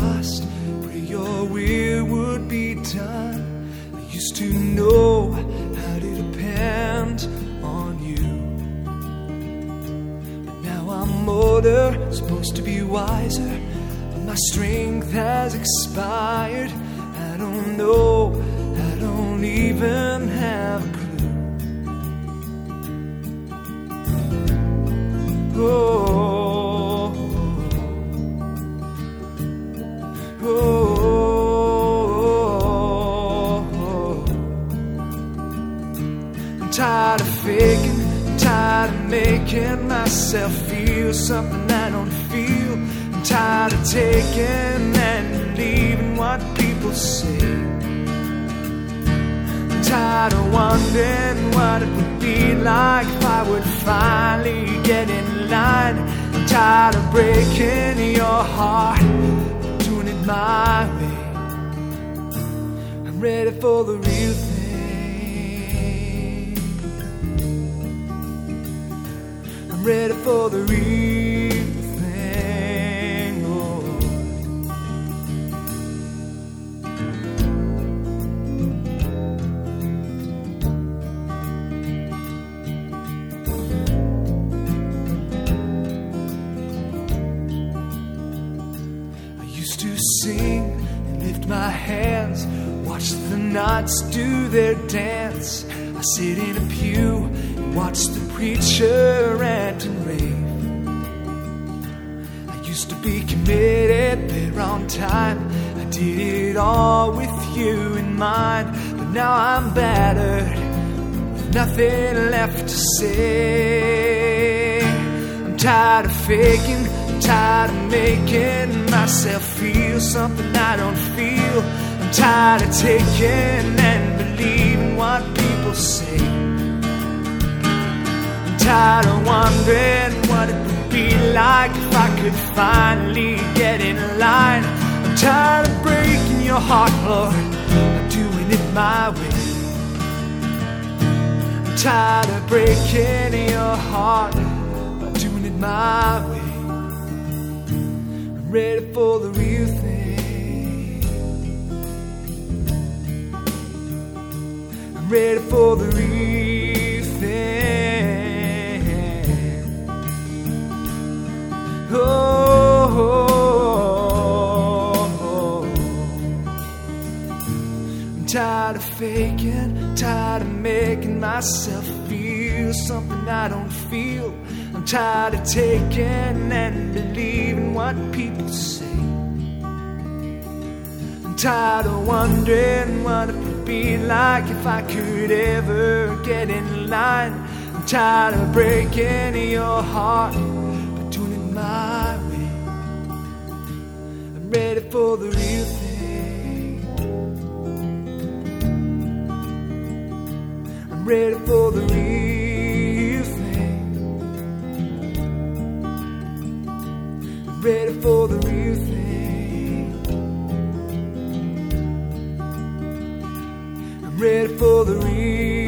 trust, pray your will would be done. I used to know how to depend on you, but now I'm older, supposed to be wiser, but my strength has expired. I don't know, I don't even have a clue. Oh, oh, oh. I'm tired of faking, I'm tired of making myself feel something I don't feel. I'm tired of taking and believing what people say. I'm tired of wondering what it would be like if I would finally get in line. I'm tired of breaking your heart, doing it my way. I'm ready for the real thing. I'm ready for the real thing. Oh. To sing and lift my hands, watch the knots do their dance. I sit in a pew and watch the preacher rant and rave. I used to be committed there on time, I did it all with you in mind. But now I'm battered, with nothing left to say. I'm tired of faking, tired of making myself feel something I don't feel. I'm tired of taking and believing what people say. I'm tired of wondering what it would be like if I could finally get in line. I'm tired of breaking your heart, Lord, of doing it my way. I'm tired of breaking your heart by doing it my way. I'm ready for the real thing. I'm ready for the real thing. Oh, oh, oh. I'm tired of faking, tired of making myself feel something I don't feel. I'm tired of taking and believing what people say. I'm tired of wondering what it would be like if I could ever get in line. I'm tired of breaking your heart, but doing it my way. I'm ready for the real thing. I'm ready for the real thing. Ready for the real thing. I'm ready for the real